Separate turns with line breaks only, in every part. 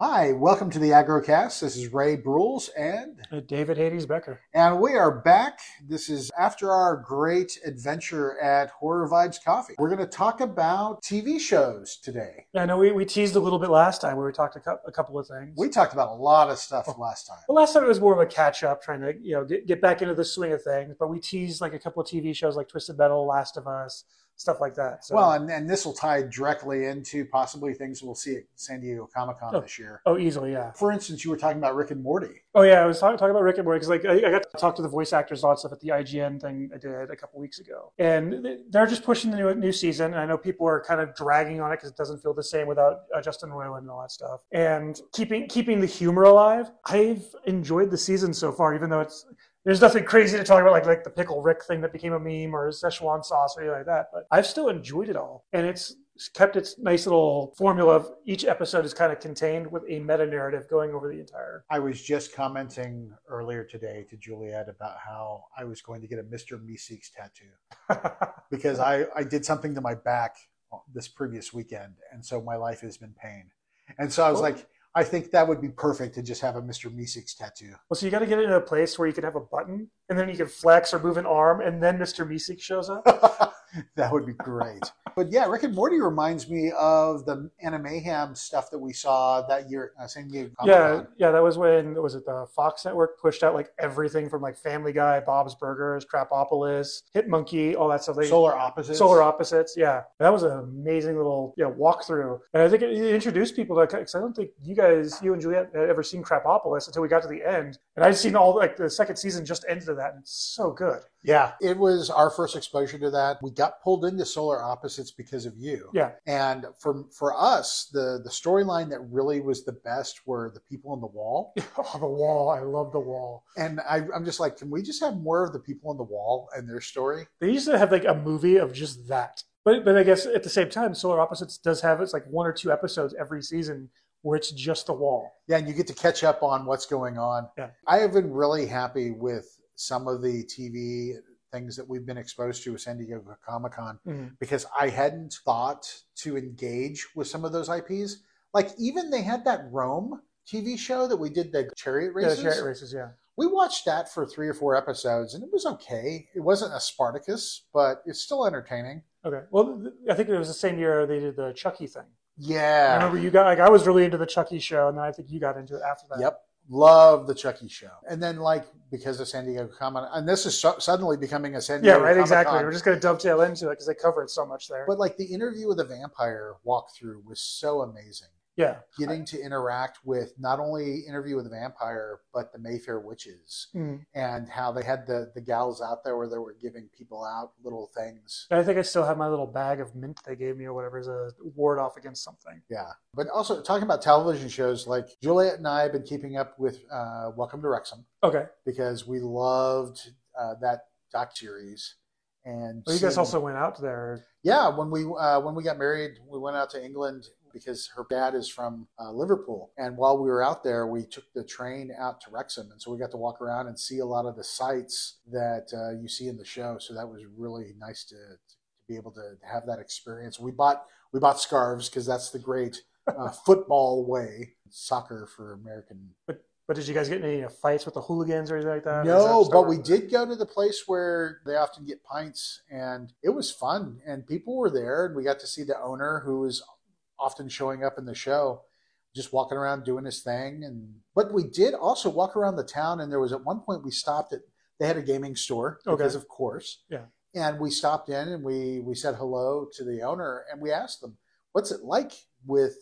Hi, welcome to the Agrocast. This is Ray Brules
David Hades Becker.
and we are back. This is after our great adventure at Horror Vibes Coffee. We're going to talk about TV shows today.
Yeah, I know we teased a little bit last time where we talked a couple of things.
We talked about a lot of stuff last time.
Well, last time it was more of a catch up, trying to get back into the swing of things. But we teased like a couple of TV shows like Twisted Metal, Last of Us, stuff like that. So.
Well, and this will tie directly into possibly things we'll see at San Diego Comic-Con this year.
Oh, easily, yeah.
For instance, you were talking about Rick and Morty.
Oh, yeah, I was talking about Rick and Morty because like I got to talk to the voice actors on stuff at the IGN thing I did a couple weeks ago. And they're just pushing the new season. And I know people are kind of dragging on it because it doesn't feel the same without Justin Roiland and all that stuff. And keeping the humor alive. I've enjoyed the season so far, even though there's nothing crazy to talk about, like the Pickle Rick thing that became a meme or Szechuan sauce or anything like that. But I've still enjoyed it all. And it's kept its nice little formula of each episode is kind of contained with a meta-narrative going over the entire.
I was just commenting earlier today to Juliet about how I was going to get a Mr. Meeseeks tattoo because I did something to my back this previous weekend. And so my life has been pain. And so I was like, I think that would be perfect to just have a Mr. Meeseeks tattoo.
Well, so you got to get it in a place where you can have a button, and then you can flex or move an arm, and then Mr. Meeseeks shows up.
That would be great. But yeah, Rick and Morty reminds me of the Animayhem stuff that we saw that year at San Diego Comic-Con.
Yeah, that was when, was it the Fox Network pushed out like everything from like Family Guy, Bob's Burgers, Crapopolis, Hit Monkey, all that stuff.
Solar Opposites.
Solar Opposites, yeah. That was an amazing little walkthrough. And I think it introduced people to, because I don't think you and Juliet had ever seen Crapopolis until we got to the end. And I'd seen all, like the second season just ended to that, and it's so good.
Yeah, it was our first exposure to that. We got pulled into Solar Opposites because of you.
Yeah.
And for us, the storyline that really was the best were the people on the wall.
Oh, the wall. I love the wall.
And I'm just like, can we just have more of the people on the wall and their story?
They used to have like a movie of just that. But I guess at the same time, Solar Opposites does have it's like 1 or 2 episodes every season where it's just the wall.
Yeah, and you get to catch up on what's going on.
Yeah.
I have been really happy with some of the TV things that we've been exposed to with San Diego Comic-Con because I hadn't thought to engage with some of those IPs. Like even they had that Rome TV show that we did the chariot races.
Yeah, the chariot races, yeah.
We watched that for 3 or 4 episodes and it was okay. It wasn't a Spartacus, but it's still entertaining.
Okay. Well, I think it was the same year they did the Chucky thing.
Yeah.
I remember you got, like, I was really into the Chucky show, and then I think you got into it after that.
Yep. Love the Chucky show. And then, like, because of San Diego Comic-Con, and this is suddenly becoming a San Diego
Comic-Con.
Exactly.
We're just going to dovetail into it because they cover it so much there.
But, like, the interview with the vampire walkthrough was so amazing.
Yeah.
Getting to interact with not only Interview with the Vampire, but the Mayfair Witches and how they had the gals out there where they were giving people out little things.
I think I still have my little bag of mint they gave me or whatever as a ward off against something.
Yeah. But also talking about television shows, like Juliet and I have been keeping up with Welcome to Wrexham.
Okay.
Because we loved that doc series. And
you guys also went out there.
Yeah. When we got married, we went out to England because her dad is from Liverpool. And while we were out there, we took the train out to Wrexham. And so we got to walk around and see a lot of the sights that you see in the show. So that was really nice to be able to have that experience. We bought scarves because that's the great football way, soccer for American.
But did you guys get any fights with the hooligans or anything like that?
No, but we did go to the place where they often get pints. And it was fun. And people were there. And we got to see the owner who was often showing up in the show, just walking around doing his thing. But we did also walk around the town, and there was at one point we stopped at, they had a gaming store, because of course.
Yeah.
And we stopped in and we said hello to the owner, and we asked them, what's it like with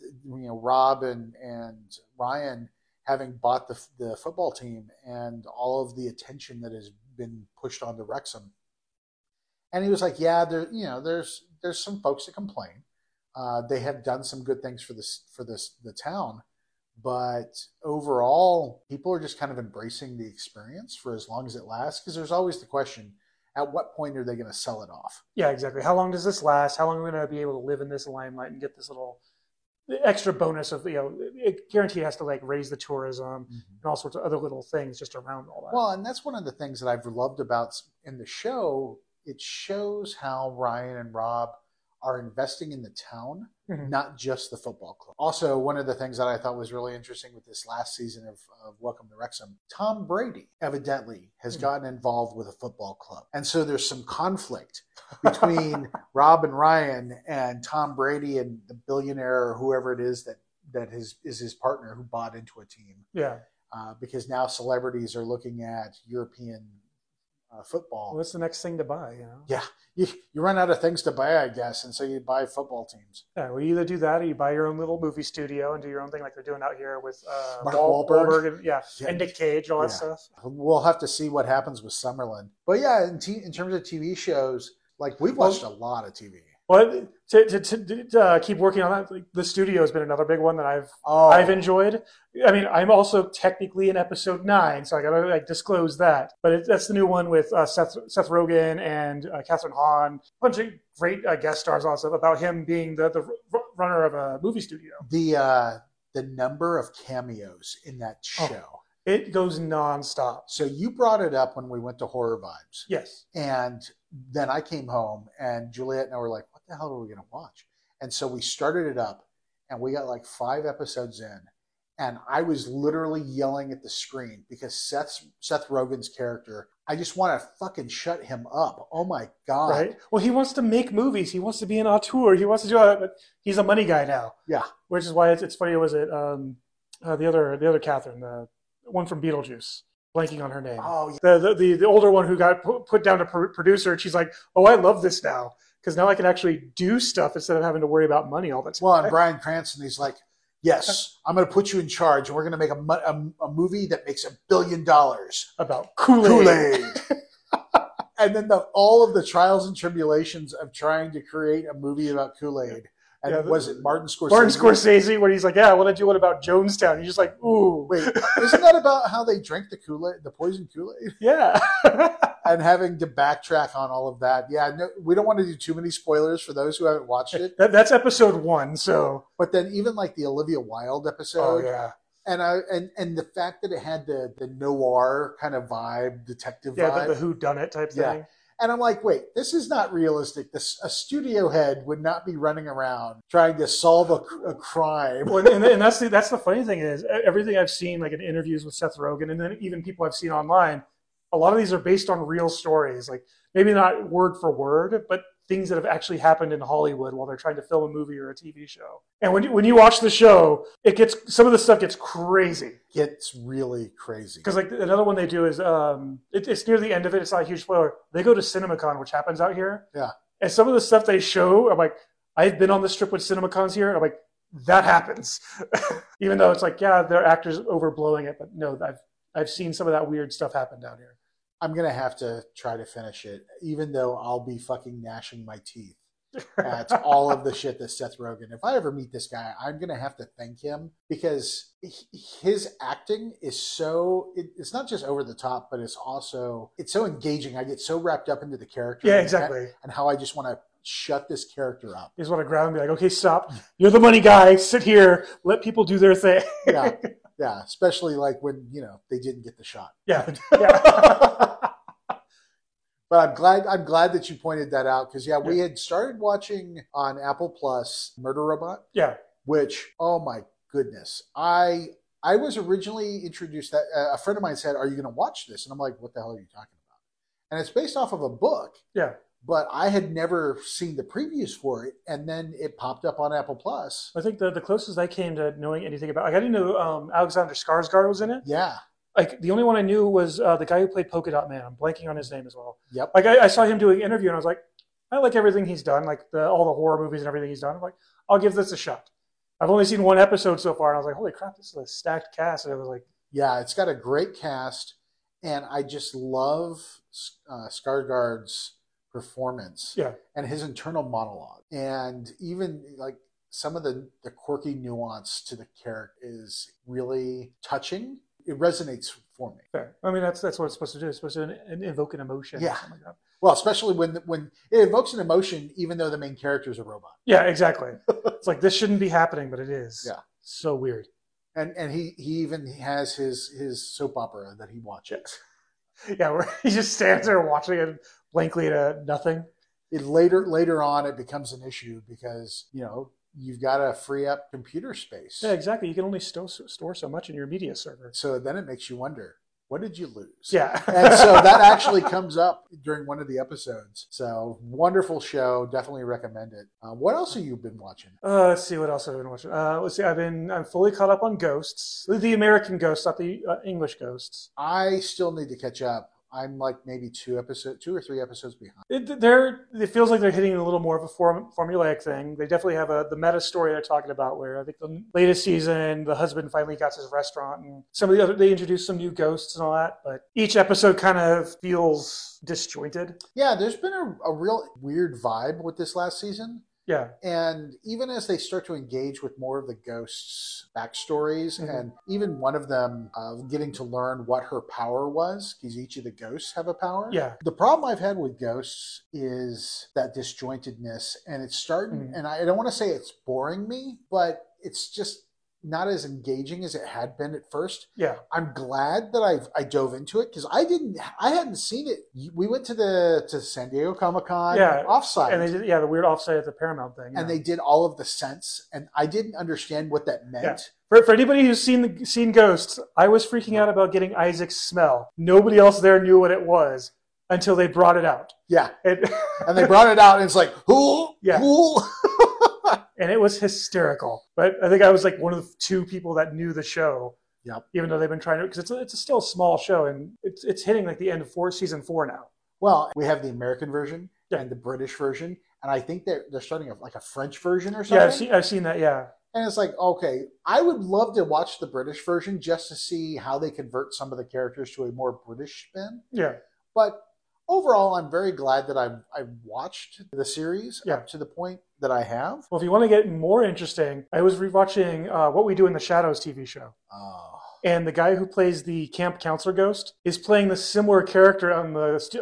Rob and Ryan having bought the football team and all of the attention that has been pushed onto Wrexham? And he was like, yeah, there's some folks that complain. They have done some good things for the town, but overall, people are just kind of embracing the experience for as long as it lasts. Because there's always the question: at what point are they going to sell it off?
Yeah, exactly. How long does this last? How long are we going to be able to live in this limelight and get this little extra bonus of it guaranteed has to like raise the tourism and all sorts of other little things just around all that.
Well, and that's one of the things that I've loved about in the show. It shows how Ryan and Rob are investing in the town,
Mhm.
not just the football club. Also, one of the things that I thought was really interesting with this last season of Welcome to Wrexham, Tom Brady evidently has gotten involved with a football club. And so there's some conflict between Rob and Ryan and Tom Brady and the billionaire or whoever it is that is his partner who bought into a team.
Yeah.
Because now celebrities are looking at European football.
Well, what's the next thing to buy? You know.
Yeah, you run out of things to buy, I guess, and so you buy football teams.
Yeah, well, you either do that or you buy your own little movie studio and do your own thing like they're doing out here with
Mark Wahlberg.
and, and Nick Cage, all that stuff.
We'll have to see what happens with Summerlin. But yeah, in terms of TV shows, like we've watched a lot of TV.
Well, to keep working on that, like, the studio has been another big one that I've enjoyed. I mean, I'm also technically in episode 9, so I got to disclose that. But that's the new one with Seth Rogen and Catherine Hahn, a bunch of great guest stars also about him being the runner of a movie studio.
The number of cameos in that show.
It goes nonstop.
So you brought it up when we went to Horror Vibes.
Yes.
And then I came home and Juliet and I were like, what the hell are we going to watch? And so we started it up and we got like 5 episodes in. And I was literally yelling at the screen because Seth Rogen's character, I just want to fucking shut him up. Oh my God.
Right. Well, he wants to make movies. He wants to be an auteur. He wants to do it, but he's a money guy now.
Yeah.
Which is why it's funny. Was it the other Catherine, the one from Beetlejuice? Blanking on her name.
Oh, yeah.
The older one who got put down to producer, and she's like, "Oh, I love this now because now I can actually do stuff instead of having to worry about money all the time."
Well, and Bryan Cranston, he's like, "Yes, I'm going to put you in charge, and we're going to make a movie that makes $1 billion
about Kool-Aid."
And then all of the trials and tribulations of trying to create a movie about Kool-Aid. And was it Martin Scorsese?
Martin Scorsese, when he's like, "Yeah, I want to do one about Jonestown." You're just like, "Ooh,
wait, isn't that about how they drink the Kool-Aid, the poison Kool-Aid?"
Yeah.
And having to backtrack on all of that. Yeah, no, we don't want to do too many spoilers for those who haven't watched it.
That's episode 1. So,
but then even like the Olivia Wilde episode.
Oh yeah.
And the fact that it had the noir kind of vibe, detective vibe.
Yeah, the whodunit type thing.
Yeah. And I'm like, wait, this is not realistic. A studio head would not be running around trying to solve a crime.
Well, and that's the funny thing is everything I've seen, like in interviews with Seth Rogen, and then even people I've seen online, a lot of these are based on real stories. Like maybe not word for word, but things that have actually happened in Hollywood while they're trying to film a movie or a TV show. And when you watch the show, some of the stuff gets crazy.
Gets really crazy.
Because like another one they do is it's near the end of it. It's not a huge spoiler. They go to CinemaCon, which happens out here.
Yeah.
And some of the stuff they show, I'm like, I've been on the strip with CinemaCons here. And I'm like, that happens. Even though it's like, yeah, they're actors overblowing it, but no, I've seen some of that weird stuff happen down here.
I'm going to have to try to finish it, even though I'll be fucking gnashing my teeth at all of the shit that Seth Rogen. If I ever meet this guy, I'm going to have to thank him because his acting is it's not just over the top, but it's so engaging. I get so wrapped up into the character.
Yeah, exactly.
And how I just want to shut this character up.
You just want to grab him and be like, okay, stop. You're the money guy. Sit here. Let people do their thing.
Yeah. Yeah, especially like when, they didn't get the shot.
Yeah. Yeah.
But I'm glad that you pointed that out because we had started watching on Apple Plus Murder Robot.
Yeah.
Which, oh my goodness. I was originally introduced that a friend of mine said, "Are you going to watch this?" And I'm like, "What the hell are you talking about?" And it's based off of a book.
Yeah.
But I had never seen the previews for it, and then it popped up on Apple Plus.
I think the closest I came to knowing anything about, like, I didn't know Alexander Skarsgård was in it.
Yeah.
Like, the only one I knew was the guy who played Polka Dot Man. I'm blanking on his name as well.
Yep.
Like, I saw him doing an interview, and I was like, I like everything he's done, like all the horror movies and everything he's done. I'm like, I'll give this a shot. I've only seen one episode so far, and I was like, holy crap, this is a stacked cast. And it was like,
yeah, it's got a great cast, and I just love Skarsgård's performance and his internal monologue, and even like some of the quirky nuance to the character is really touching. It resonates for me.
Fair. I mean, that's what it's supposed to do. It's supposed to invoke an emotion.
Yeah.
Or something like that.
Well, especially when it evokes an emotion, even though the main character is a robot.
Yeah, exactly. It's like, this shouldn't be happening, but it is.
Yeah.
So weird.
And he even has his soap opera that he watches.
Yeah, where he just stands there watching it blankly at nothing.
Later on, it becomes an issue because, you've got to free up computer space.
Yeah, exactly. You can only store so much in your media server.
So then it makes you wonder, what did you lose?
Yeah.
And so that actually comes up during one of the episodes. So wonderful show. Definitely recommend it. What else have you been watching?
Let's see what else I've been watching. Let's see. I'm fully caught up on Ghosts, the American Ghosts, not the English Ghosts.
I still need to catch up. I'm like maybe 2 or 3 episodes behind.
It feels like they're hitting a little more of a formulaic thing. They definitely have the meta story they're talking about, where I think the latest season, the husband finally got his restaurant, and some of the other, they introduced some new ghosts and all that, but each episode kind of feels disjointed.
Yeah, there's been a real weird vibe with this last season.
Yeah.
And even as they start to engage with more of the ghosts' backstories, and even one of them getting to learn what her power was, because each of the ghosts have a power.
Yeah.
The problem I've had with ghosts is that disjointedness, and it's starting, and I don't want to say it's boring me, but it's just not as engaging as it had been at first.
Yeah.
I'm glad that I dove into it because I hadn't seen it. We went to San Diego Comic-Con offsite.
And they did the weird offsite at the Paramount thing.
And they did all of the scents, and I didn't understand what that meant.
Yeah. For anybody who's seen Ghosts, I was freaking out about getting Isaac's smell. Nobody else there knew what it was until they brought it out.
Yeah. And they brought it out, and it's like, ooh,
yeah.
Ooh.
And it was hysterical. But I think I was like one of the 2 people that knew the show.
Yep.
Even though they've been trying to, because it's still a small show, and it's hitting like the end of season 4 now.
Well, we have the American version and the British version, and I think they're starting like a French version or something.
Yeah, I've seen that. Yeah.
And it's like, okay, I would love to watch the British version just to see how they convert some of the characters to a more British spin.
Yeah.
But overall, I'm very glad that I've watched the series up to the point that I have.
Well, if you want to get more interesting, I was rewatching What We Do in the Shadows TV show.
Oh.
And the guy who plays the camp counselor ghost is playing the similar character on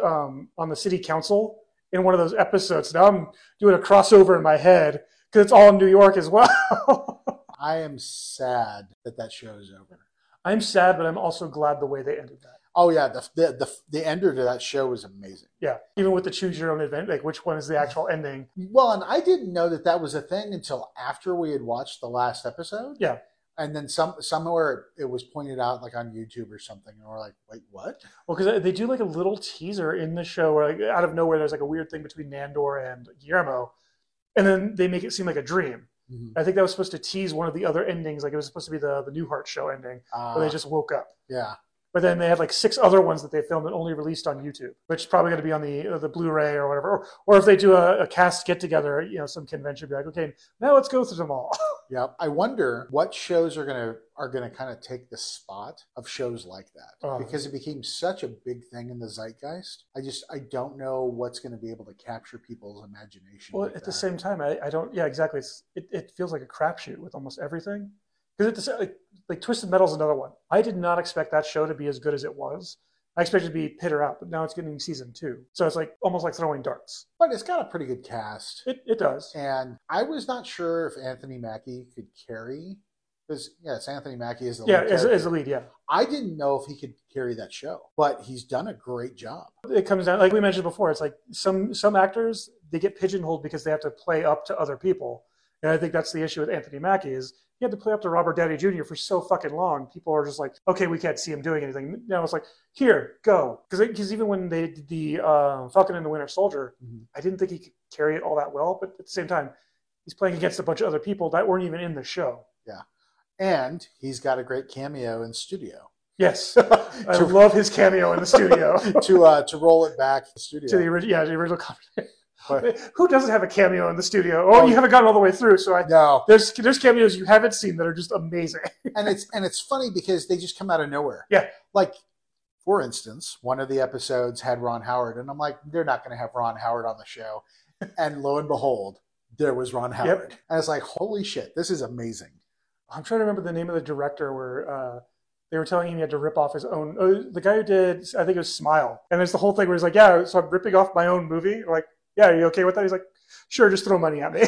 the city council in one of those episodes. Now I'm doing a crossover in my head because it's all in New York as well.
I am sad that show is over.
I'm sad, but I'm also glad the way they ended that.
Oh yeah, the ender to that show was amazing.
Yeah, even with the choose your own event, like which one is the actual ending?
Well, and I didn't know that was a thing until after we had watched the last episode.
Yeah,
and then somewhere it was pointed out, like on YouTube or something, and we're like, wait, what?
Well, because they do like a little teaser in the show where, like, out of nowhere, there's like a weird thing between Nandor and Guillermo, and then they make it seem like a dream. I think that was supposed to tease one of the other endings, like it was supposed to be the Newhart show ending, where they just woke up.
Yeah.
But then they had like 6 other ones that they filmed and only released on YouTube, which is probably going to be on the Blu-ray or whatever. Or if they do a cast get-together, some convention, be like, okay, now let's go through them all.
Yep. I wonder what shows are gonna kind of take the spot of shows like that, because it became such a big thing in the zeitgeist. I don't know what's going to be able to capture people's imagination.
Well, at the same time, I don't. Yeah, exactly. It feels like a crapshoot with almost everything. Because like Twisted Metal's another one. I did not expect that show to be as good as it was. I expected it to be Pit or Out, but now it's getting season 2. So it's like almost like throwing darts.
But it's got a pretty good cast.
It does.
And I was not sure if Anthony Mackie could carry, because it's Anthony Mackie as the lead.
As the lead, yeah.
I didn't know if he could carry that show, but he's done a great job.
It comes down, like we mentioned before, it's like some actors, they get pigeonholed because they have to play up to other people. And I think that's the issue with Anthony Mackie is he had to play up to Robert Downey Jr. for so fucking long. People are just like, okay, we can't see him doing anything. Now it's like, here, go. Because even when they did the Falcon and the Winter Soldier, I didn't think he could carry it all that well. But at the same time, he's playing against a bunch of other people that weren't even in the show.
Yeah. And he's got a great cameo in studio.
Yes. I love his cameo in the studio.
to roll it back to the studio.
To the original conversation. Who doesn't have a cameo in the studio? Oh, you haven't gotten all the way through, so
no.
There's cameos you haven't seen that are just amazing.
and it's funny because they just come out of nowhere.
Yeah.
Like, for instance, one of the episodes had Ron Howard, and I'm like, they're not going to have Ron Howard on the show. And lo and behold, there was Ron Howard. Yep. And it's like, holy shit, this is amazing.
I'm trying to remember the name of the director where they were telling him he had to rip off his own. The guy who did, I think it was Smile. And there's the whole thing where he's like, yeah, so I'm ripping off my own movie. Like, yeah, are you okay with that? He's like, sure, just throw money at me.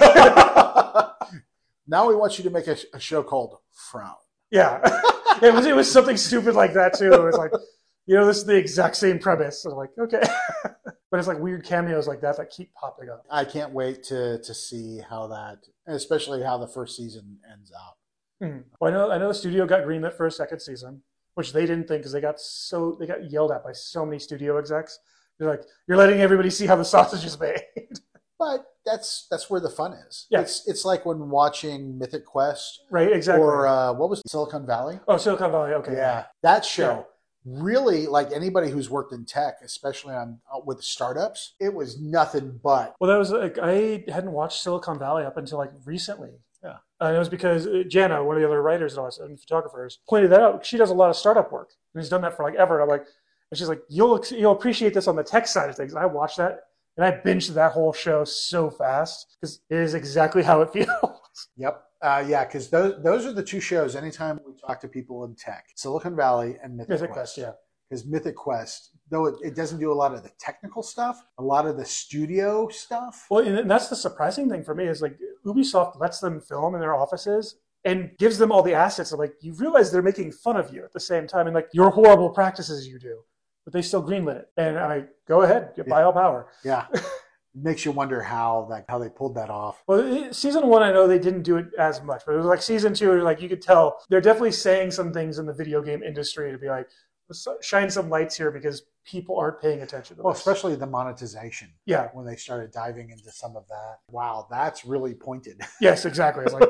Now we want you to make a show called Frown.
Yeah. It was something stupid like that, too. It was like, this is the exact same premise. So I'm like, okay. But it's like weird cameos like that keep popping up.
I can't wait to see how that, especially how the first season ends out.
Well, I know the studio got greenlit for a second season, which they didn't think because they got yelled at by so many studio execs. They're like, you're letting everybody see how the sausage is made.
But that's where the fun is.
Yeah.
It's like when watching Mythic Quest.
Right, exactly.
Or what was it, Silicon Valley?
Oh, Silicon Valley, okay.
Yeah. That show, really, like anybody who's worked in tech, especially with startups, it was nothing but.
Well, that was like, I hadn't watched Silicon Valley up until like recently.
Yeah.
And it was because Jana, one of the other writers and photographers, pointed that out. She does a lot of startup work. And she's done that for like ever. And I'm like, and she's like, you'll appreciate this on the tech side of things. And I watched that and I binged that whole show so fast because it is exactly how it feels.
Yep. Yeah, because those are the two shows anytime we talk to people in tech, Silicon Valley and Mythic Quest.
Yeah.
Because Mythic Quest, though it doesn't do a lot of the technical stuff, a lot of the studio stuff.
Well, and that's the surprising thing for me is like Ubisoft lets them film in their offices and gives them all the assets. Like you realize they're making fun of you at the same time and like your horrible practices you do, but they still greenlit it. And I go ahead, by all power.
Yeah. Makes you wonder how they pulled that off.
Well, season 1, I know they didn't do it as much, but it was like season 2, like you could tell they're definitely saying some things in the video game industry to be like, let's shine some lights here because people aren't paying attention to this.
Especially the monetization.
Yeah.
When they started diving into some of that. Wow, that's really pointed.
Yes, exactly. It's like,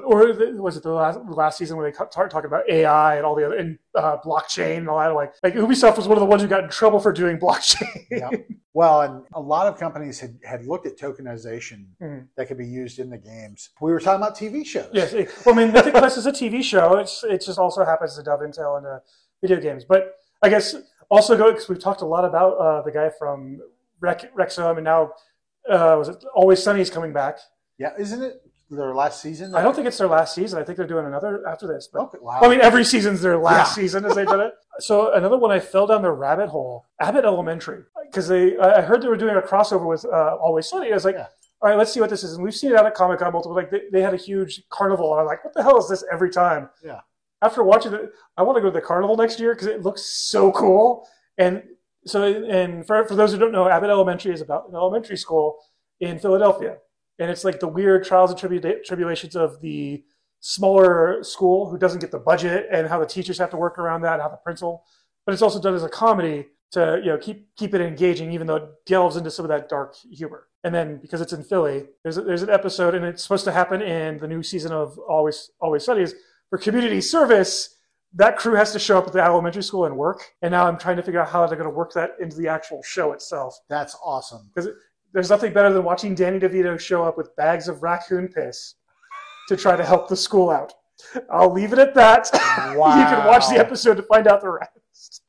was it the last season where they started talking about AI and all the other, and blockchain and all that? Like Ubisoft was one of the ones who got in trouble for doing blockchain.
Yeah. Well, and a lot of companies had looked at tokenization that could be used in the games. We were talking about TV shows.
Yes. Well, I mean, Mythic Quest is a TV show. It just also happens to dove into video games. But I guess also because we've talked a lot about the guy from Wrexham, and now was it Always Sunny is coming back.
Yeah, isn't it their last season?
I don't think it's their last season. I think they're doing another after this. But,
okay, wow.
I mean, every season's their last season as they did it. So another one I fell down the rabbit hole, Abbott Elementary, because I heard they were doing a crossover with Always Sunny. I was like, all right, let's see what this is. And we've seen it out at Comic-Con multiple. Like they had a huge carnival, and I'm like, what the hell is this every time?
Yeah.
After watching it, I want to go to the carnival next year because it looks so cool. And so, and for those who don't know, Abbott Elementary is about an elementary school in Philadelphia. And it's like the weird trials and tribulations of the smaller school who doesn't get the budget and how the teachers have to work around that, and how the principal. But it's also done as a comedy to keep it engaging, even though it delves into some of that dark humor. And then because it's in Philly, there's an episode, and it's supposed to happen in the new season of Always Sunny. For community service, that crew has to show up at the elementary school and work. And now I'm trying to figure out how they're going to work that into the actual show itself.
That's awesome.
Because there's nothing better than watching Danny DeVito show up with bags of raccoon piss to try to help the school out. I'll leave it at that.
Wow.
You can watch the episode to find out the rest.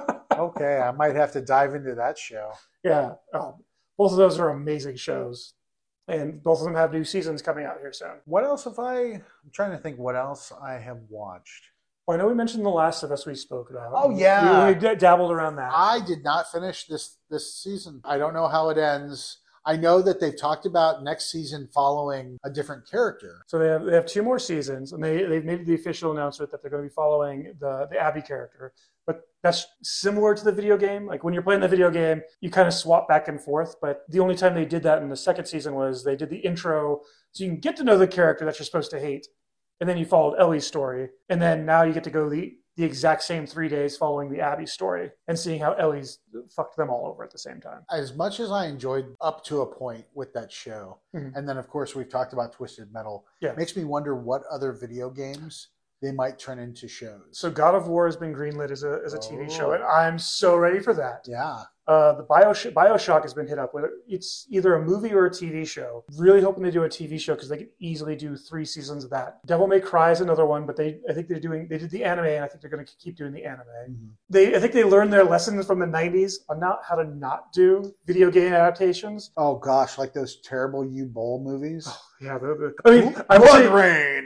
Okay, I might have to dive into that show.
Yeah. Both of those are amazing shows. And both of them have new seasons coming out here soon.
What else I'm trying to think what else I have watched.
Well, I know we mentioned The Last of Us we spoke about.
Oh, yeah.
We dabbled around that.
I did not finish this season. I don't know how it ends. I know that they've talked about next season following a different character.
So they have 2 more seasons, and they've made the official announcement that they're going to be following the Abby character. But that's similar to the video game. Like when you're playing the video game, you kind of swap back and forth. But the only time they did that in the second season was they did the intro, so you can get to know the character that you're supposed to hate. And then you followed Ellie's story. And then now you get to go the exact same 3 days following the Abby story and seeing how Ellie's fucked them all over at the same time.
As much as I enjoyed up to a point with that show, and then of course we've talked about Twisted Metal, it makes me wonder what other video games they might turn into shows.
So God of War has been greenlit as a TV show, and I'm so ready for that.
Yeah.
The BioShock has been hit up with it's either a movie or a TV show. Really hoping they do a TV show because they could easily do 3 seasons of that. Devil May Cry is another one, but I think they did the anime, and I think they're going to keep doing the anime. I think they learned their lessons from the 90s on how to not do video game adaptations.
Oh gosh, like those terrible U-Bowl movies.
Oh, yeah, I mean, Blood
Rain.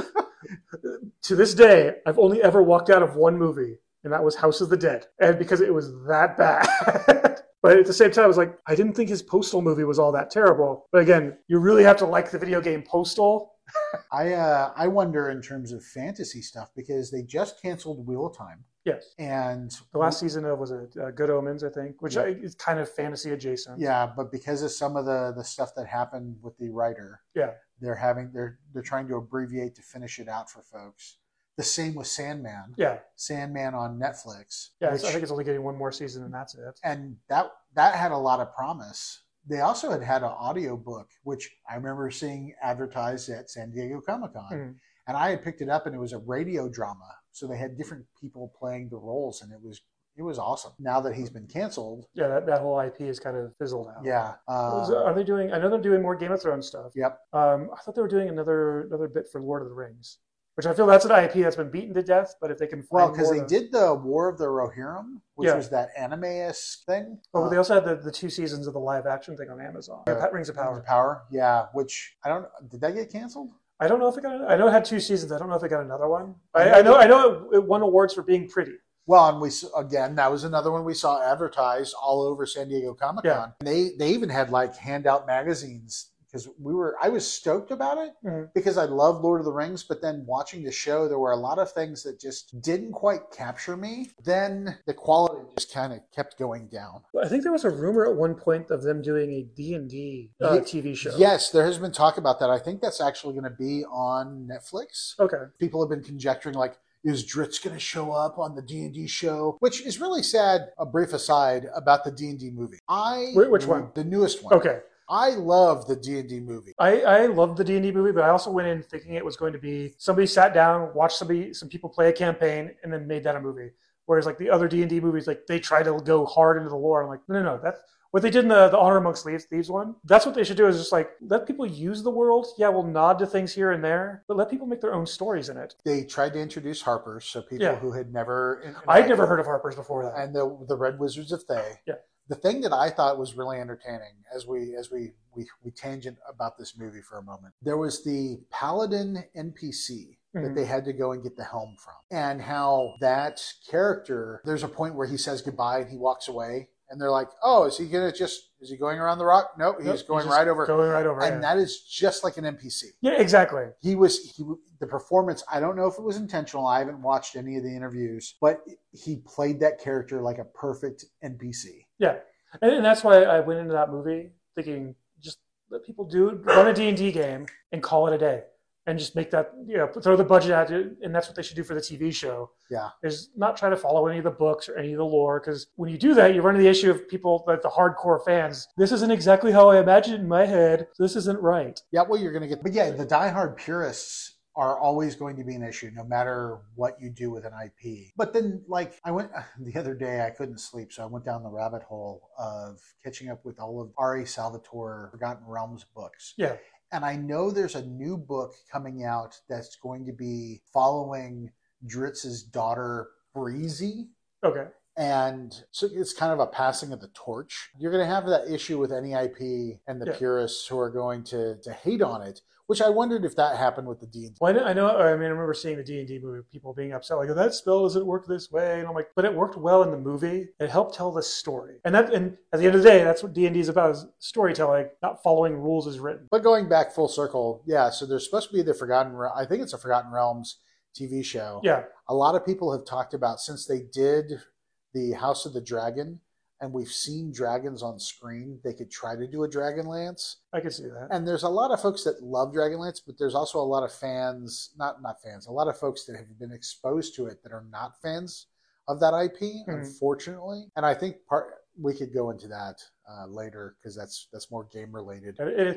To this day, I've only ever walked out of one movie, and that was House of the Dead, and because it was that bad. But at the same time, I was like, I didn't think his Postal movie was all that terrible. But again, you really have to like the video game Postal.
I wonder in terms of fantasy stuff because they just canceled Wheel of Time.
Yes.
And
the last season of was it Good Omens, I think, which is kind of fantasy adjacent.
Yeah, but because of some of the stuff that happened with the writer, they're trying to abbreviate to finish it out for folks. The same with Sandman.
Yeah.
Sandman on Netflix.
Yeah, I think it's only getting one more season and that's it.
And that had a lot of promise. They also had an audio book, which I remember seeing advertised at San Diego Comic-Con. Mm. And I had picked it up, and it was a radio drama. So they had different people playing the roles, and it was awesome. Now that he's been canceled.
Yeah, that whole IP is kind of fizzled out.
Yeah.
Are they doing, I know they're doing more Game of Thrones stuff.
Yep.
I thought they were doing another bit for Lord of the Rings, which I feel that's an IP that's been beaten to death, but if they can find
because they did the War of the Rohirrim, which was that anime-esque thing.
Oh, they also had the 2 seasons of the live-action thing on Amazon. Rings of Power.
Rings of Power, yeah, which I don't know. Did that get canceled?
I don't know if it got. I know it had 2 seasons. I don't know if it got another one. I know it won awards for being pretty.
Well, and that was another one we saw advertised all over San Diego Comic-Con. Yeah. They even had like handout magazines because I was stoked about it because I love Lord of the Rings, but then watching the show, there were a lot of things that just didn't quite capture me. Then the quality just kind of kept going down.
Well, I think there was a rumor at one point of them doing a D&D TV show.
Yes, there has been talk about that. I think that's actually going to be on Netflix.
Okay.
People have been conjecturing like, is Drizzt going to show up on the D&D show? Which is really sad. A brief aside about the D&D movie.
Which one?
The newest one.
Okay.
I love the D&D movie.
I loved the D&D movie, but I also went in thinking it was going to be somebody sat down, watched some people play a campaign, and then made that a movie. Whereas like the other D&D movies, like they try to go hard into the lore. I'm like, no, that's what they did in the Honor Amongst Thieves one. That's what they should do is just like let people use the world. Yeah, we'll nod to things here and there, but let people make their own stories in it.
They tried to introduce Harpers, so people who had never...
I'd never heard of Harpers before that.
And the Red Wizards of Thay.
Yeah.
The thing that I thought was really entertaining as we tangent about this movie for a moment, there was the Paladin NPC that they had to go and get the helm from. And how that character, there's a point where he says goodbye and he walks away. And they're like, oh, is he going around the rock? Nope, he's going right over.
Going right over.
And that is just like an NPC.
Yeah, exactly.
The performance, I don't know if it was intentional. I haven't watched any of the interviews, but he played that character like a perfect NPC.
Yeah. And that's why I went into that movie thinking, just let people run a D&D game and call it a day. And just make that, throw the budget at it. And that's what they should do for the TV show.
Yeah.
Is not try to follow any of the books or any of the lore. Because when you do that, you run into the issue of people, like the hardcore fans. This isn't exactly how I imagined it in my head. So this isn't right.
Yeah, well, you're going to get... But yeah, the diehard purists are always going to be an issue, no matter what you do with an IP. But then, like, I went... The other day, I couldn't sleep, so I went down the rabbit hole of catching up with all of R.A. Salvatore Forgotten Realms books.
Yeah.
And I know there's a new book coming out that's going to be following Dritz's daughter, Breezy.
Okay.
And so it's kind of a passing of the torch. You're going to have that issue with any IP and the purists who are going to hate on it, which I wondered if that happened with the D&D.
Well, I remember seeing the D&D movie, people being upset, like, oh, that spell doesn't work this way. And I'm like, but it worked well in the movie. It helped tell the story. And at the end of the day, that's what D&D is about, is storytelling, not following rules as written.
But going back full circle, so there's supposed to be I think it's a Forgotten Realms TV show.
Yeah.
A lot of people have talked about, since they did the House of the Dragon, and we've seen dragons on screen, they could try to do a Dragonlance.
I could see that.
And there's a lot of folks that love Dragonlance, but there's also a lot of fans, not fans, a lot of folks that have been exposed to it that are not fans of that IP, unfortunately. And I think we could go into that later because that's more game related.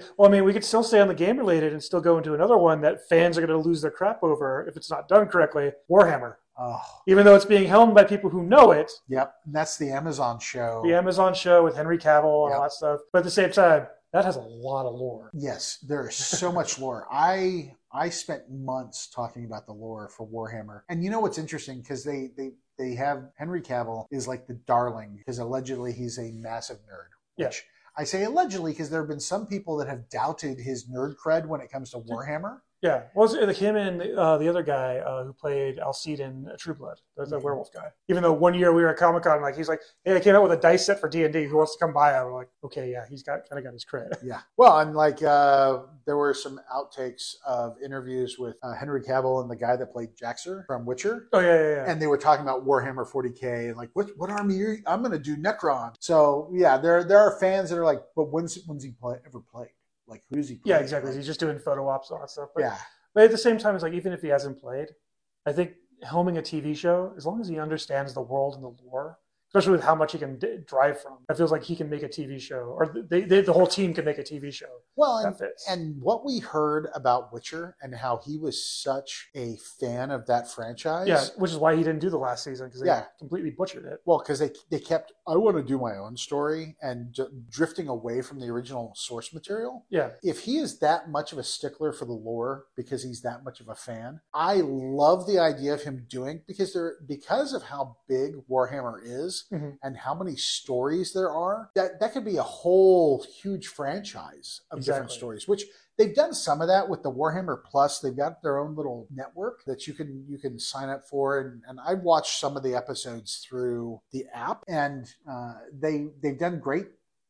We could still stay on the game related and still go into another one that fans are going to lose their crap over if it's not done correctly. Warhammer.
Oh.
Even though it's being helmed by people who know it.
Yep. And that's the Amazon show.
The Amazon show with Henry Cavill and all that stuff. But at the same time, that has a lot of lore.
Yes, there is so much lore. I spent months talking about the lore for Warhammer. And you know what's interesting? Because they have Henry Cavill is like the darling because allegedly he's a massive nerd. Which I say allegedly because there have been some people that have doubted his nerd cred when it comes to Warhammer.
Yeah, well, it was him and the other guy who played Alcide in True Blood, the werewolf guy. Even though one year we were at Comic-Con, he's like, hey, I came out with a dice set for D&D. Who wants to come by? We're like, okay, yeah, he's kind of got his cred.
Yeah. Well, and there were some outtakes of interviews with Henry Cavill and the guy that played Jaxer from Witcher.
Oh yeah.
And they were talking about Warhammer 40K and like, what army are you? I'm going to do Necron. So yeah, there are fans that are like, but when's he ever played? Like, who does he play?
Yeah, exactly. He's just doing photo ops and all that stuff. But,
yeah.
But at the same time, it's like, even if he hasn't played, I think helming a TV show, as long as he understands the world and the lore, especially with how much he can drive from, it feels like he can make a TV show, or the whole team can make a TV show.
Well, and what we heard about Witcher and how he was such a fan of that franchise.
Yeah, which is why he didn't do the last season, because they completely butchered it.
Well, because they kept, I want to do my own story, and drifting away from the original source material.
Yeah.
If he is that much of a stickler for the lore because he's that much of a fan, I love the idea of him doing, because of how big Warhammer is, and how many stories there are, that could be a whole huge franchise of different stories, which they've done some of that with the Warhammer Plus. They've got their own little network that you can sign up for, and I watched some of the episodes through the app, and they've done great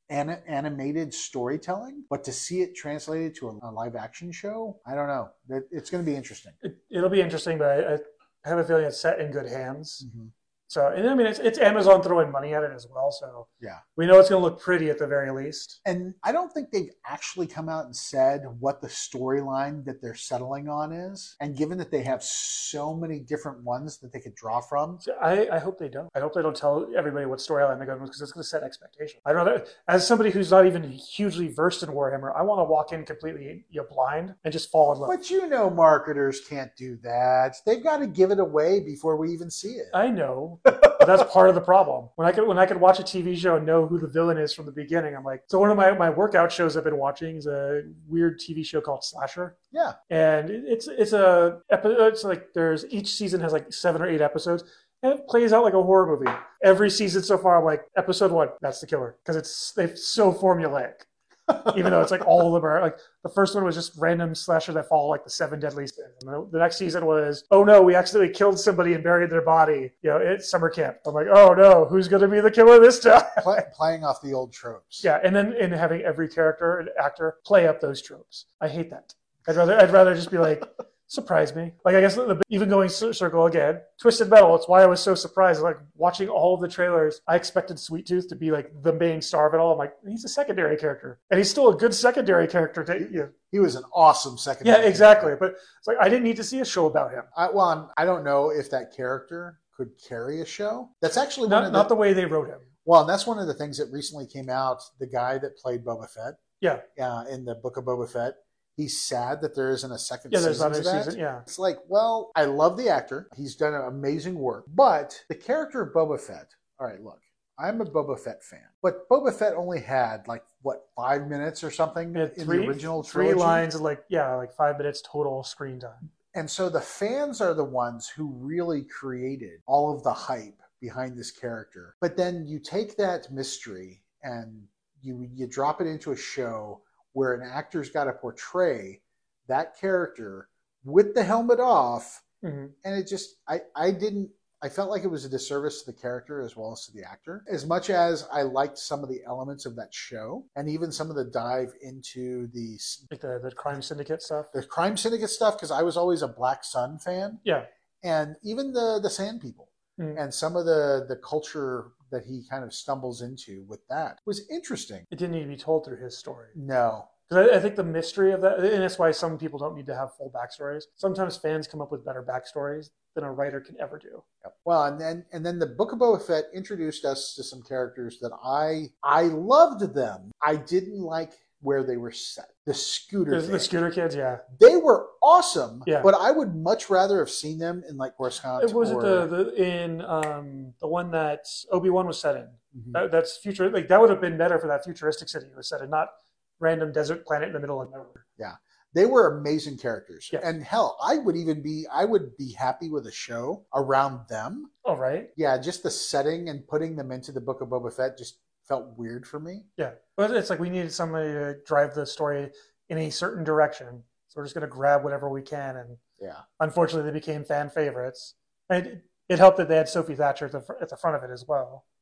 animated storytelling, but to see it translated to a live action show, I don't know. It's going to be interesting.
It'll be interesting, but I have a feeling it's set in good hands. So, and I mean, it's Amazon throwing money at it as well. So
yeah,
we know it's going to look pretty at the very least.
And I don't think they've actually come out and said what the storyline that they're settling on is. And given that they have so many different ones that they could draw from.
So I hope they don't. I hope they don't tell everybody what storyline they're going to, because it's going to set expectations. I'd rather, as somebody who's not even hugely versed in Warhammer, I want to walk in completely blind and just fall in love.
But marketers can't do that. They've got to give it away before we even see it.
I know. But that's part of the problem. When I could watch a TV show and know who the villain is from the beginning, I'm like, so one of my workout shows I've been watching is a weird TV show called Slasher.
Yeah.
And it's like there's, each season has like 7 or 8 episodes. And it plays out like a horror movie. Every season so far, I'm like, episode 1, that's the killer. Because it's so formulaic. Even though it's like all of them are like, the first one was just random slasher that follow like the 7 deadly sins. And the next season was, oh no, we accidentally killed somebody and buried their body. It's summer camp. I'm like, oh no, who's going to be the killer this time?
Playing off the old tropes.
Yeah, and then having every character and actor play up those tropes. I hate that. I'd rather just be like, surprise me. Like, I guess even going circle again, Twisted Metal, it's why I was so surprised. Like, watching all of the trailers, I expected Sweet Tooth to be like the main star of it all. I'm like, he's a secondary character. And he's still a good secondary character.
He was an awesome secondary
Yeah, exactly. But it's like, I didn't need to see a show about him.
I don't know if that character could carry a show. That's actually
not the way they wrote him.
Well, and that's one of the things that recently came out. The guy that played Boba Fett.
Yeah.
In the Book of Boba Fett. He's sad that there isn't a second
season.
Yeah, there's not a season.
Yeah.
It's like, well, I love the actor. He's done amazing work. But the character of Boba Fett, all right, look, I'm a Boba Fett fan. But Boba Fett only had, 5 minutes or something in the original trilogy?
3 lines of, 5 minutes total screen time.
And so the fans are the ones who really created all of the hype behind this character. But then you take that mystery and you drop it into a show where an actor's got to portray that character with the helmet off. And it just, I felt like it was a disservice to the character as well as to the actor. As much as I liked some of the elements of that show, and even some of the dive into the
Crime Syndicate stuff.
The Crime Syndicate stuff, because I was always a Black Sun fan.
Yeah.
And even the Sand People. And some of the culture that he kind of stumbles into with that was interesting.
It didn't need to be told through his story.
No.
Because I think the mystery of that, and that's why some people don't need to have full backstories. Sometimes fans come up with better backstories than a writer can ever do.
Yep. Well, and then the Book of Boba Fett introduced us to some characters that I loved them. I didn't like where they were set. The scooter
Scooter Kids, yeah.
They were awesome,
yeah.
But I would much rather have seen them in Coruscant.
It was the one that Obi-Wan was set in. That's future. That would have been better for that futuristic city he was set in, not random desert planet in the middle of nowhere.
Yeah. They were amazing characters.
Yeah.
And hell, I would be happy with a show around them.
Oh, right.
Yeah, just the setting and putting them into the Book of Boba Fett just felt weird for me.
Yeah. But it's like we needed somebody to drive the story in a certain direction. So we're just going to grab whatever we can. And unfortunately, they became fan favorites. And it helped that they had Sophie Thatcher at the front of it as well.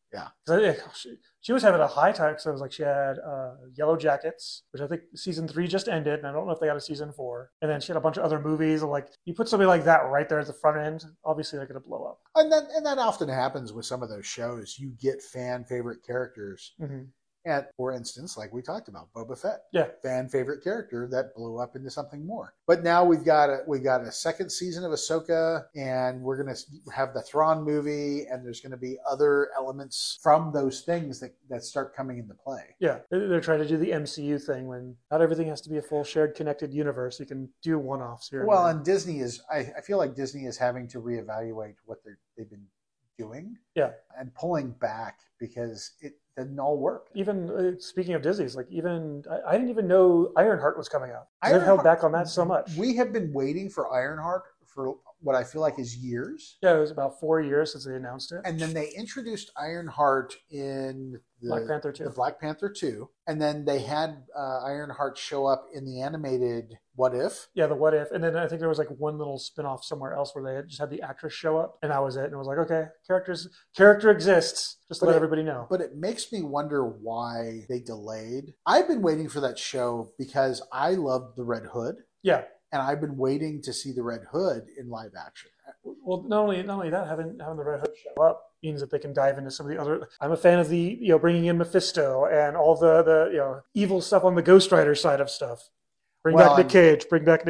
Yeah.
She was having a high time because I was like, she had Yellow Jackets, which I think season 3 just ended, and I don't know if they got a season 4. And then she had a bunch of other movies. And like, you put something like that right there at the front end, obviously they're going to blow up.
And that often happens with some of those shows. You get fan favorite characters.
Mm-hmm.
And for instance, like we talked about, Boba Fett,
yeah,
fan favorite character that blew up into something more. But now we've got a second season of Ahsoka, and we're gonna have the Thrawn movie, and there's gonna be other elements from those things that start coming into play.
Yeah, they're trying to do the MCU thing when not everything has to be a full shared connected universe. You can do one-offs here.
Well, and Disney is, I feel like Disney is having to reevaluate what they've been doing.
Yeah,
and pulling back because it didn't all work.
Even speaking of Disney's, like even I didn't even know Ironheart was coming out. They've held back on that so much.
We have been waiting for Ironheart for what I feel like is years.
Yeah, it was about 4 years since they announced it.
And then they introduced Ironheart in
Black Panther 2.
The Black Panther 2. And then they had Ironheart show up in the animated What If.
Yeah, the What If. And then I think there was like one little spin-off somewhere else where they just had the actress show up, and that was it. And it was like, okay, character exists. Just to let everybody know.
But it makes me wonder why they delayed. I've been waiting for that show because I loved the Red Hood.
Yeah.
And I've been waiting to see the Red Hood in live action.
Well, not only that, having the Red Hood show up means that they can dive into some of the other. I'm a fan of the bringing in Mephisto and all the evil stuff on the Ghost Rider side of stuff. Bring back Nick Cage.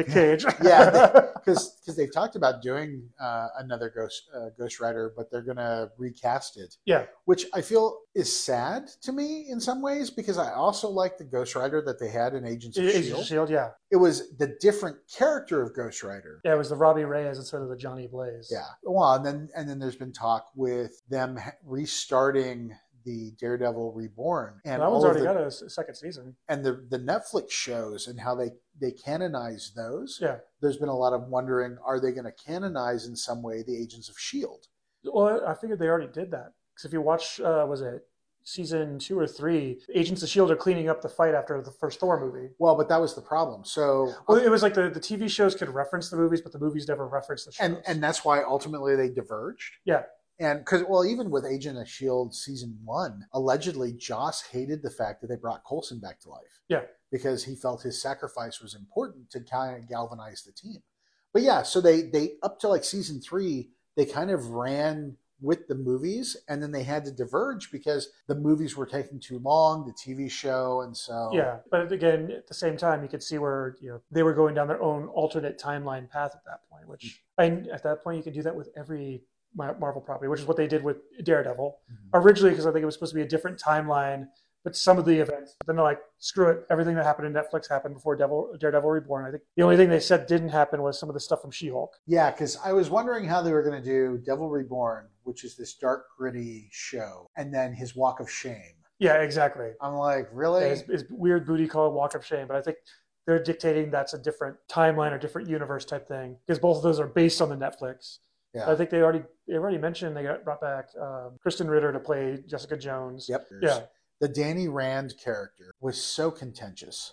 Yeah, because they've talked about doing another Ghost Rider, but they're going to recast it.
Yeah,
which I feel is sad to me in some ways because I also like the Ghost Rider that they had in Agents of S.H.I.E.L.D.
Yeah,
it was the different character of Ghost Rider.
Yeah, it was the Robbie Reyes instead of the Johnny Blaze.
Yeah, well, and then there's been talk with them restarting the Daredevil Reborn,
and that one's already got a second season.
And the Netflix shows and how they canonize those.
Yeah,
there's been a lot of wondering: are they going to canonize in some way the Agents of S.H.I.E.L.D.?
Well, I figured they already did that because if you watch, was it season 2 or 3? Agents of S.H.I.E.L.D. are cleaning up the fight after the first Thor movie.
Well, but that was the problem. So,
well, it was like the TV shows could reference the movies, but the movies never referenced the shows,
and that's why ultimately they diverged.
Yeah.
And because, well, even with Agent of S.H.I.E.L.D. season 1, allegedly Joss hated the fact that they brought Coulson back to life.
Yeah.
Because he felt his sacrifice was important to kind of galvanize the team. But yeah, so they up to like season 3, they kind of ran with the movies, and then they had to diverge because the movies were taking too long, the TV show, and so...
Yeah, but again, at the same time, you could see where they were going down their own alternate timeline path at that point, which at that point you can do that with every Marvel property, which is what they did with Daredevil originally, because I think it was supposed to be a different timeline, but some of the events, but then they're like, screw it, everything that happened in Netflix happened before Daredevil Reborn. I think the only thing they said didn't happen was some of the stuff from She-Hulk.
Yeah, because I was wondering how they were going to do Devil Reborn, which is this dark, gritty show, and then his Walk of Shame.
Yeah, exactly.
I'm like, really?
Yeah, his weird booty call Walk of Shame, but I think they're dictating that's a different timeline or different universe type thing, because both of those are based on the Netflix. Yeah. I think they already mentioned they brought back Kristen Ritter to play Jessica Jones.
Yep.
Yeah.
The Danny Rand character was so contentious.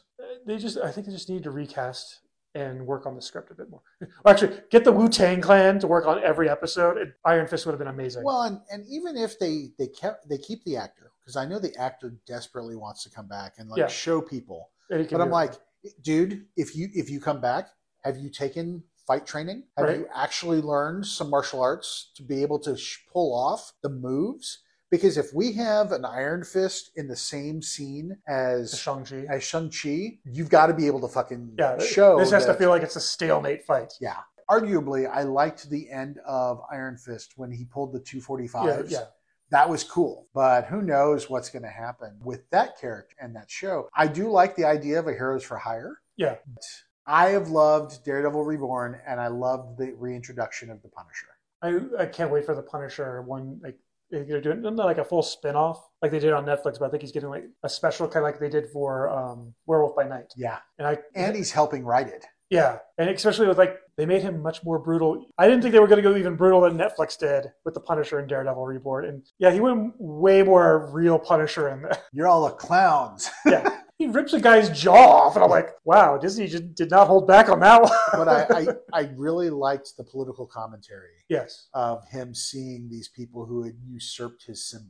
I think they just need to recast and work on the script a bit more. Or actually, get the Wu-Tang Clan to work on every episode. Iron Fist would have been amazing.
Well, and even if they keep the actor, because I know the actor desperately wants to come back and show people. But I'm like, dude, if you come back, have you taken fight training? Have you actually learned some martial arts to be able to pull off the moves? Because if we have an Iron Fist in the same scene as Shang-Chi, you've got to be able to fucking show.
This has to feel like it's a stalemate fight.
Yeah. Arguably, I liked the end of Iron Fist when he pulled the 245s.
Yeah.
That was cool. But who knows what's going to happen with that character and that show. I do like the idea of a Heroes for Hire.
Yeah.
I have loved Daredevil Reborn, and I loved the reintroduction of the Punisher.
I can't wait for the Punisher one. Like they're doing like a full spin-off like they did on Netflix, but I think he's getting like a special kind of like they did for Werewolf by Night.
Yeah, and he's helping write it.
Yeah, and especially with like they made him much more brutal. I didn't think they were going to go even brutal than Netflix did with the Punisher and Daredevil Reborn, and yeah, he went way more real Punisher in there.
You're all the clowns.
Yeah. He rips a guy's jaw off, and I'm like, wow, Disney just did not hold back on that one.
But I really liked the political commentary.
Yes.
Of him seeing these people who had usurped his symbol.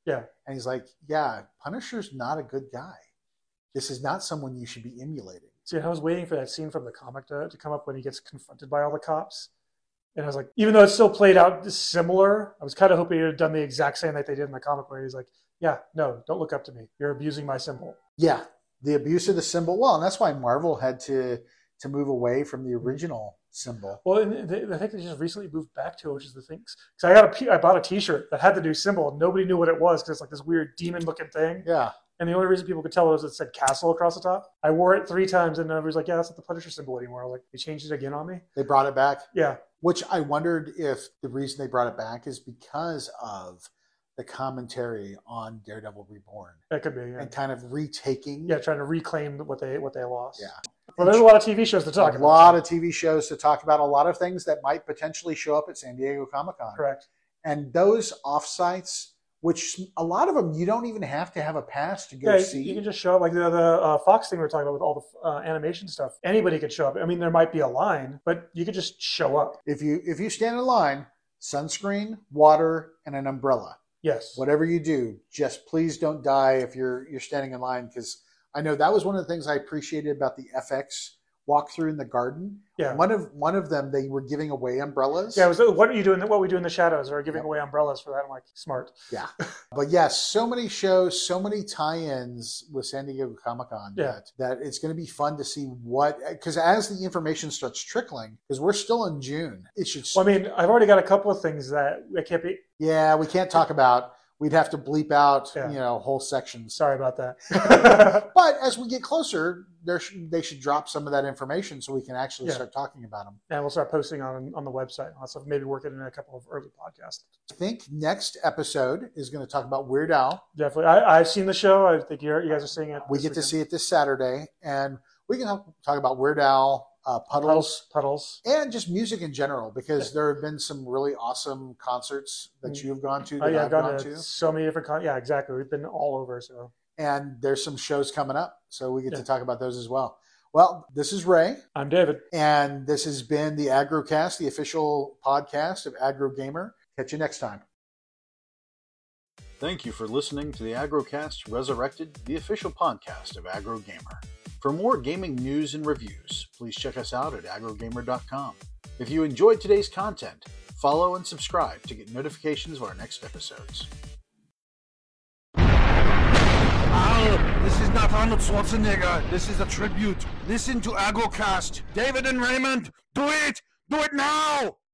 Yeah.
And he's like, yeah, Punisher's not a good guy. This is not someone you should be emulating.
See, I was waiting for that scene from the comic to come up when he gets confronted by all the cops. And I was like, even though it's still played out similar, I was kind of hoping he had done the exact same like they did in the comic where he's like, yeah, no, don't look up to me. You're abusing my symbol.
Yeah, the abuse of the symbol. Well, and that's why Marvel had to move away from the original symbol.
Well, and I think they just recently moved back to it, which is the thing. Because I bought a T-shirt that had the new symbol, and nobody knew what it was because it's like this weird demon-looking thing.
Yeah.
And the only reason people could tell was it said castle across the top. I wore it 3 times, and everybody's like, yeah, that's not the Punisher symbol anymore. I was like, they changed it again on me?
They brought it back?
Yeah.
Which I wondered if the reason they brought it back is because of the commentary on Daredevil Reborn.
That could be, yeah.
And kind of retaking.
Yeah, trying to reclaim what they lost.
Yeah.
Well, there's a lot of TV shows to talk about.
A lot of TV shows to talk about, a lot of things that might potentially show up at San Diego Comic-Con.
Correct.
And those offsites, which a lot of them you don't even have to have a pass to go see.
You can just show up, like the Fox thing we were talking about with all the animation stuff. Anybody could show up. I mean, there might be a line, but you could just show up.
If you stand in line, sunscreen, water, and an umbrella.
Yes.
Whatever you do, just please don't die if you're standing in line, because I know that was one of the things I appreciated about the FX walkthrough in the garden.
Yeah.
One of them, they were giving away umbrellas.
Yeah, it was what we do in the shadows, or giving away umbrellas for that. I'm like, smart.
Yeah. But yeah, so many shows, so many tie-ins with San Diego Comic-Con that it's going to be fun to see because as the information starts trickling, because we're still in June, it should.
Well, I mean, I've already got a couple of things that I can't be.
Yeah, we can't talk about. We'd have to bleep out, whole sections.
Sorry about that.
But as we get closer, they should drop some of that information so we can actually start talking about them.
And we'll start posting on the website. Also, maybe work it in a couple of early podcasts.
I think next episode is going to talk about Weird Al.
Definitely. I've seen the show. I think you guys are seeing it.
We get to see it this Saturday. And we can talk about Weird Al, Puddles, and just music in general, because there have been some really awesome concerts that you've gone to. That I've gone to
so many different. Yeah, exactly. We've been all over. So,
and there's some shows coming up, so we get to talk about those as well. Well, this is Ray.
I'm David,
and this has been the AgroCast, the official podcast of Agro Gamer. Catch you next time.
Thank you for listening to the AgroCast Resurrected, the official podcast of Agro Gamer. For more gaming news and reviews, please check us out at agrogamer.com. If you enjoyed today's content, follow and subscribe to get notifications of our next episodes.
This is not Arnold Schwarzenegger. This is a tribute. Listen to AgroCast. David and Raymond, do it! Do it now!